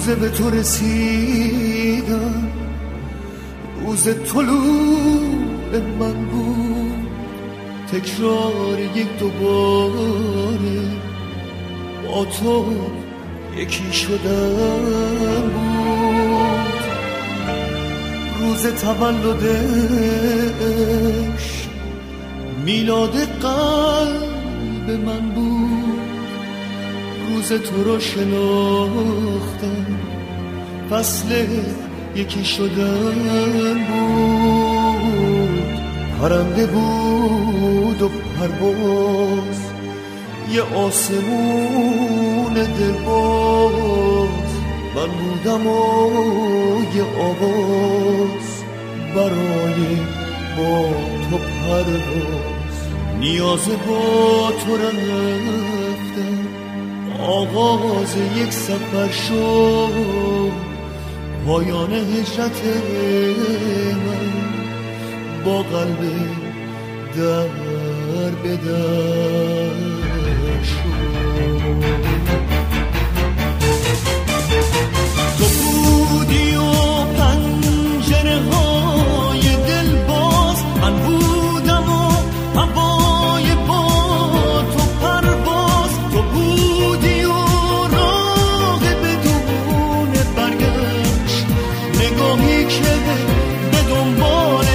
روزه به تو رسیدم، روز طلوع من بود، تکرار یک دوباره با تو یکی شدن بود. روز تولدش میلاد قلب من بود، روز تو رو شناختم، فصل یکی شدن بود. پرنده بود و پرواز، یه آسمون دلباز، من بودم و یه آواز برای با تو پرواز. نیاز با تو رفتم، آغاز یک سفر شد، پایان هجرت من با قلب در به در شد. تو بودی و پنجره های دل باز، من بودم و هوای با تو پرواز. تو بودی و راه بدون برگشت، نگاهی که به دنبال